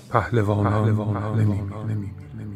پهلوانان نمی‌میرند.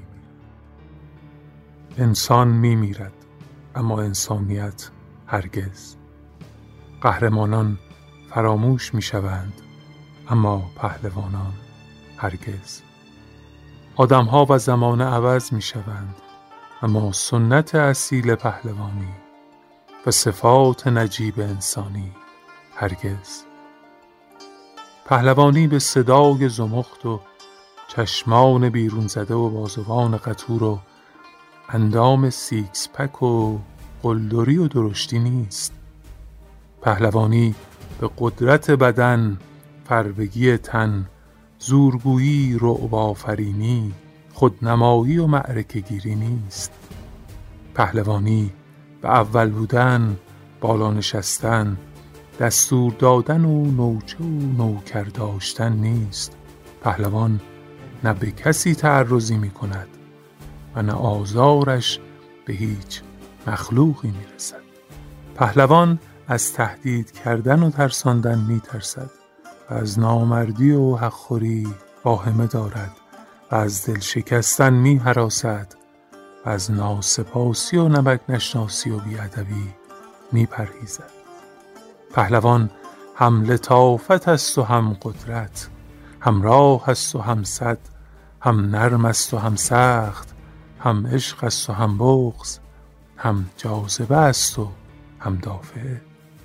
انسان می‌میرد اما انسانیت هرگز. قهرمانان فراموش می‌شوند اما پهلوانان هرگز. آدم‌ها و زمانه عوض می‌شوند اما سنت اصیل پهلوانی و صفات نجیب انسانی هرگز. پهلوانی به صدای زمخت و چشمان بیرون زده و بازوان قطور و اندام سیکس پک و قلدری و درشتی نیست. پهلوانی به قدرت بدن، فربگی تن، زورگویی، رعب آفرینی، خودنمایی و معرکه گیری نیست. پهلوانی به اول بودن، بالا نشستن، دستور دادن و نوچه و نوکر داشتن نیست. پهلوان نه به کسی تعرضی می کند و نه آزارش به هیچ مخلوقی می رسد. پهلوان از تهدید کردن و ترساندن می ترسد و از نامردی و حقخوری واهمه دارد و از دل شکستن می هراسد و از ناسپاسی و نمک نشناسی و بی‌ادبی می پرهیزد. پهلوان هم لطافت است و هم قدرت، هم راه است و هم سد، هم نرم است و هم سخت، هم عشق است و هم بغض، هم جاذبه است و هم دافعه.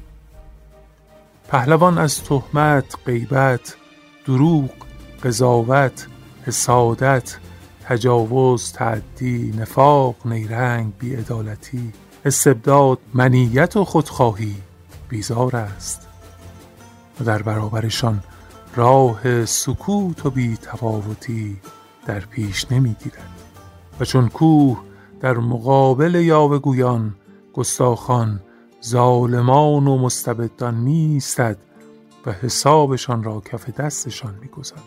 پهلوان از تهمت، غیبت، دروغ، قضاوت، حسادت، تجاوز، تعدی، نفاق، نیرنگ، بی‌عدالتی، استبداد، منیت و خودخواهی بیزار است و در برابرشان راه سکوت و بی‌تفاوتی در پیش نمی‌گیرد و چون کوه در مقابل یاوه‌گویان، گستاخان، ظالمان و مستبدان می‌ایستد و حسابشان را کف دستشان می‌گذارد.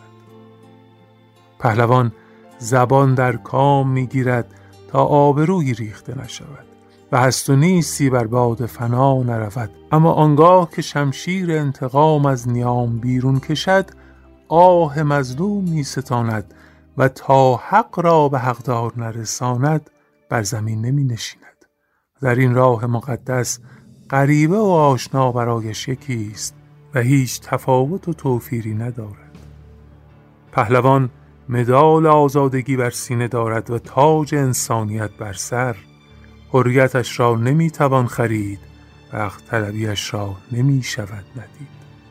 پهلوان زبان در کام می‌گیرد تا آبرویی ریخته نشود و هست و نیستی بر باد فنا نرود، اما آنگاه که شمشیر انتقام از نیام بیرون کشد، آه مظلوم می‌ستاند و تا حق را به حقدار نرساند بر زمین نمی نشیند. در این راه مقدس غریبه و آشنا برایش یکی است و هیچ تفاوت و توفیری ندارد. پهلوان مدال آزادگی بر سینه دارد و تاج انسانیت بر سر. حریتش را نمی توان خرید و حق طلبیش را نمی شود ندید.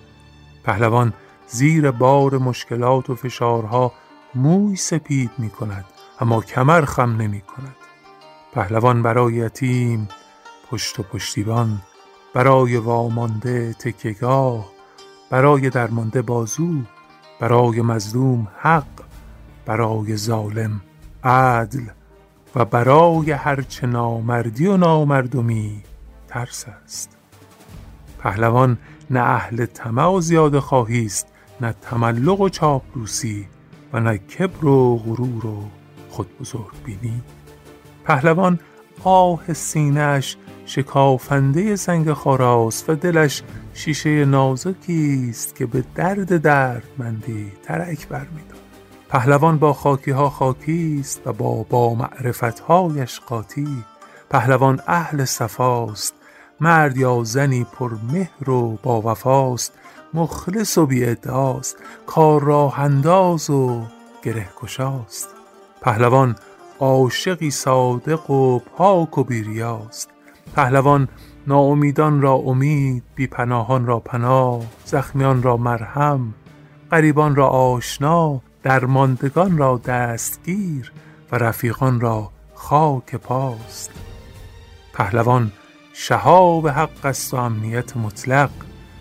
پهلوان زیر بار مشکلات و فشارها موی سپید می کند اما کمر خم نمی کند. پهلوان برای یتیم پشت و پشتیبان، برای وامانده تکیه‌گاه، برای درمانده بازو، برای مظلوم حق، برای ظالم عدل و برای هرچه نامردی و نامردمی ترس است. پهلوان نه اهل طمع و زیاده خواهی است، نه تملق و چاپلوسی و نه کبر و غرور و خود بزرگ بینی. پهلوان آه سینه‌اش شکافنده سنگ خاراست و دلش شیشه نازکی است که به درد دردمندی ترک برمی‌دارد. پهلوان با خاکی‌ها خاکی است و با معرفت‌هایش قاطی. پهلوان اهل صفاست، مرد یا زنی پر مهر و با وفاست، مخلص و بی ادعاست، کار راه انداز و گره گشاست. پهلوان عاشقی صادق و پاک و بی‌ریاست. پهلوان ناامیدان را امید، بی‌پناهان را پناه، زخمیان را مرهم، غریبان را آشنا، درماندگان را دستگیر و رفیقان را خاک پاست. پهلوان شهاب حق است و امنیت مطلق،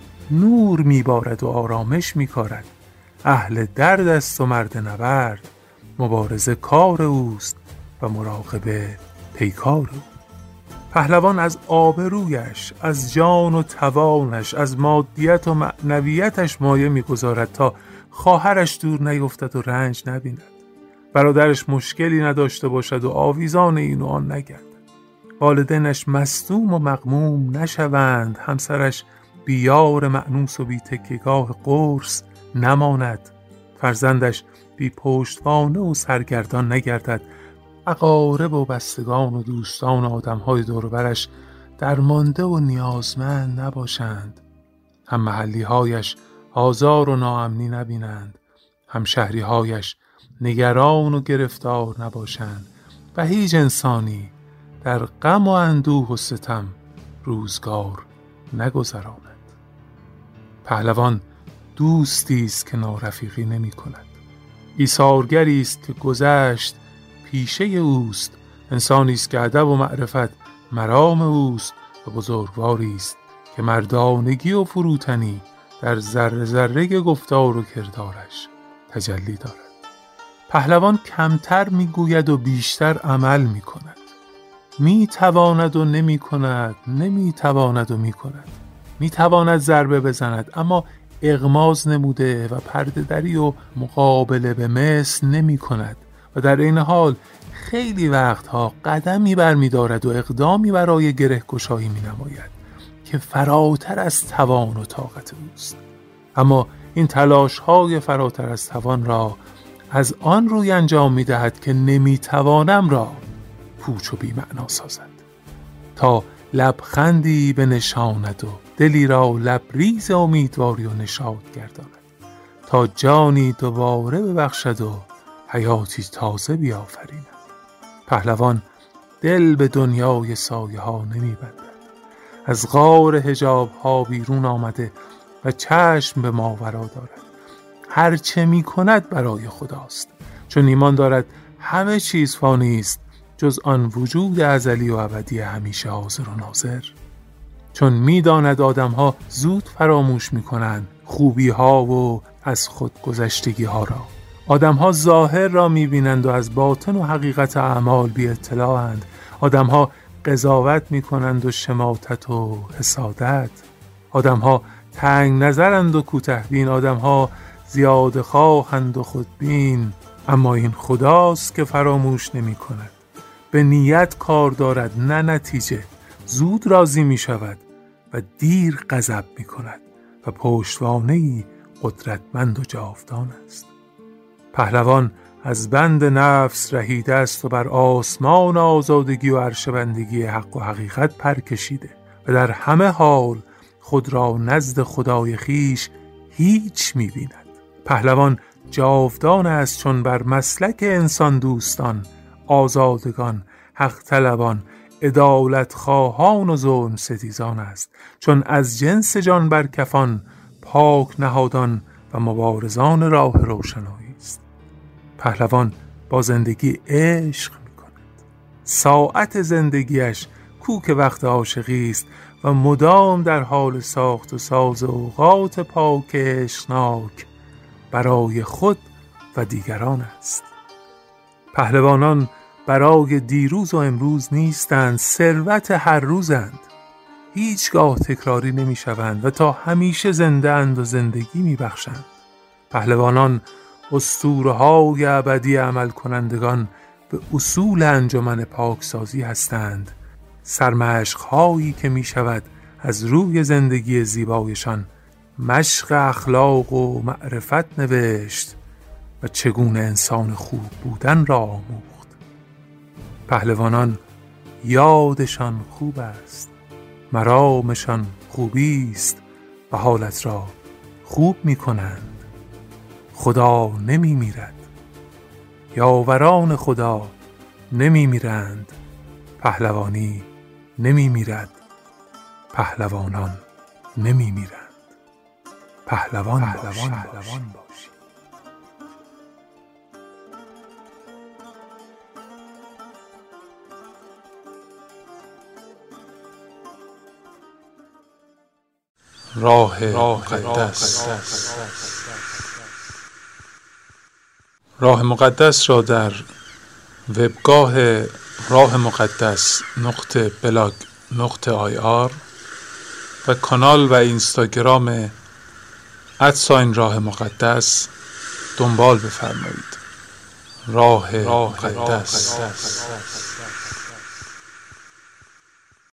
نور میبارد و آرامش میکارد. اهل درد است و مرد نبرد، مبارزه کار اوست و مراقبه پیکار او. پهلوان از آبرویش، از جان و توانش، از مادیت و معنویتش مایه میگذارد تا خواهرش دور نیفتد و رنج نبیند، برادرش مشکلی نداشته باشد و آویزان این و آن نگردد، والدینش مصدوم و مغموم نشوند، همسرش بیار مأنوس و بی تکیه‌گاه قرص نماند، فرزندش بی پشتوانه و سرگردان نگردد، اقارب و بستگان و دوستان و آدم‌های دور و برش درمانده و نیازمند نباشند، هم محلی‌هایش آزار و ناامنی نبینند، هم شهری‌هایش نگران و گرفتار نباشند و هیچ انسانی در غم و اندوه و ستم روزگار نگذراند. پهلوان دوستی است که نارفیقی نمی کند، ایثارگری است که گذشت پیشه اوست، انسانی است که ادب و معرفت مرام اوست و بزرگواری است که مردانگی و فروتنی در ذره ذره گفتار و کردارش تجلی دارد. پهلوان کمتر میگوید و بیشتر عمل می کند، می تواند و نمی کند، نمی تواند و می کند، می تواند ضربه بزند اما اغماض نموده و پرده دری و مقابله به مثل نمی کند و در این حال خیلی وقتها قدمی برمی دارد و اقدامی برای گره گشایی می نماید که فراتر از توان و طاقت اوست، اما این تلاش های فراتر از توان را از آن روی انجام می دهد که نمی توانم را پوچ و بی معنا سازد تا لبخندی به نشاند و دلی را لبریز امیدواری و نشاط گرداند، تا جانی دوباره ببخشد و حیاتی تازه بیافریند. پهلوان دل به دنیای سایه ها نمی بندد، از غار حجاب ها بیرون آمده و چشم به ماورا دارد. هرچه می کند برای خداست، چون ایمان دارد همه چیز فانی است جز آن وجود ازلی و ابدی همیشه حاضر و ناظر. چون می داند آدم ها زود فراموش می کنند خوبی ها و از خود گذشتگی ها را. آدم ها ظاهر را می بینند و از باطن و حقیقت اعمال بی اطلاعند. آدم ها قضاوت می کنند و شماتت و حسادت. آدم ها تنگ نظرند و کوته بین. آدم ها زیاده خواهند و خودبین. اما این خداست که فراموش نمی کند، به نیت کار دارد نه نتیجه، زود راضی می شود و دیر غضب می کند و پشتوانه‌ای قدرتمند و جاودان است. پهلوان از بند نفس رهیده است و بر آسمان آزادگی و عرشبندگی حق و حقیقت پر کشیده و در همه حال خود را نزد خدای خیش هیچ می بیند. پهلوان جاودان است چون بر مسلک انسان دوستان، آزادگان، حق طلبان، عدالت خواهان و ظلم ستیزان است، چون از جنس جان برکفان، پاک نهادان و مبارزان راه روشنایی است. پهلوان با زندگی عشق می کند. ساعت زندگیش کوک وقت عاشقی است و مدام در حال ساخت و ساز اوقات پاک عشقناک برای خود و دیگران است. پهلوانان برای دیروز و امروز نیستند، ثروت هر روزند، هیچگاه تکراری نمی شوند و تا همیشه زنده اند و زندگی می بخشند. پهلوانان اسطوره‌های ابدی عمل کنندگان به اصول انجمن پاکسازی هستند، سرمشق‌هایی که می شود از روی زندگی زیبایشان مشق اخلاق و معرفت نوشت و چگونه انسان خوب بودن را آموخت. پهلوانان یادشان خوب است، مرامشان خوبی است و حالت را خوب می کنند. خدا نمی میرد، یاوران خدا نمی میرند، پهلوانی نمی میرد، پهلوانان نمی میرند. پهلوان باشی. راه مقدس. راه مقدس را در وبگاه راه مقدس .blog.ir و کانال و اینستاگرام @راه مقدس دنبال بفرمایید. راه مقدس.